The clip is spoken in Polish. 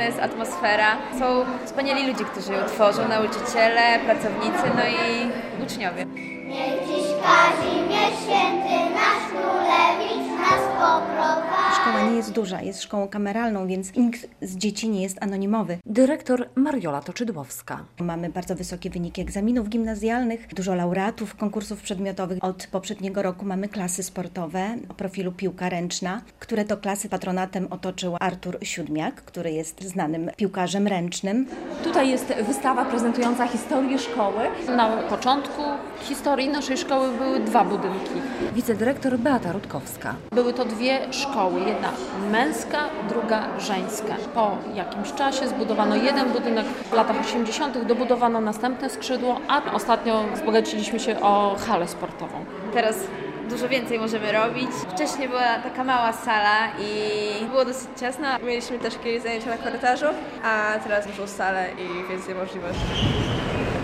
jest atmosfera. Są wspaniali ludzie, którzy ją tworzą, nauczyciele, pracownicy, no i uczniowie. Niech dziś Kazimierz Święty, nasz królewicz, nas poprowadzi. Szkoła nie jest duża, jest szkołą kameralną, więc nikt z dzieci nie jest anonimowy. Dyrektor Mariola Toczydłowska. Mamy bardzo wysokie wyniki egzaminów gimnazjalnych, dużo laureatów konkursów przedmiotowych. Od poprzedniego roku mamy klasy sportowe o profilu piłka ręczna, które to klasy patronatem otoczył Artur Siódmiak, który jest znanym piłkarzem ręcznym. Tutaj jest wystawa prezentująca historię szkoły. Na początku historii naszej szkoły były 2 budynki. Wicedyrektor Beata Rutkowska. Były to 2 szkoły, jedna męska, druga żeńska. Po jakimś czasie zbudowano jeden budynek, w latach 80. dobudowano następne skrzydło, a ostatnio wzbogaciliśmy się o halę sportową. Teraz dużo więcej możemy robić. Wcześniej była taka mała sala i było dosyć ciasno. Mieliśmy też kiedyś zajęcia na korytarzu, a teraz dużą salę i więcej możliwości.